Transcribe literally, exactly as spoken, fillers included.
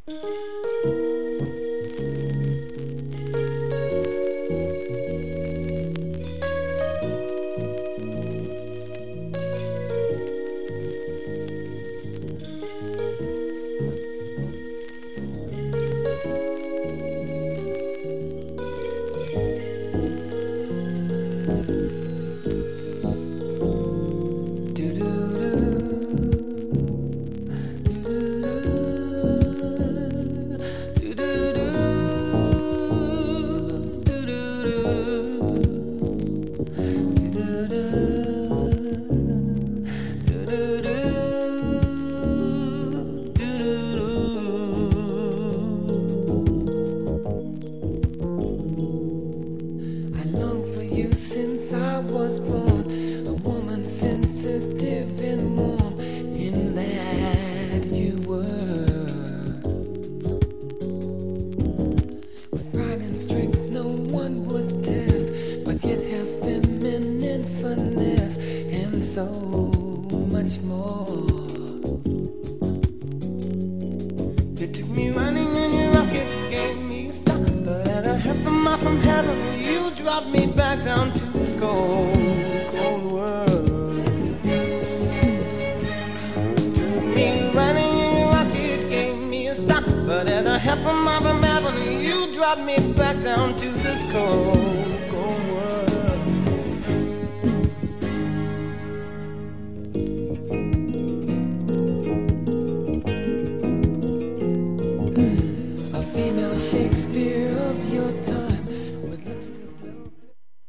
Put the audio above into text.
Since I was born, a woman sensitive and warm, in that you were. With pride and strength no one would test, but yet have feminine finesse, and so much more. You took me running in your rocket, gave me a stop, but at a half a mile from heaven, you dropped me back down to this cold, cold world. Took me running in your rocket, gave me a stop, but at a half a mile from heaven, you dropped me back down to this cold.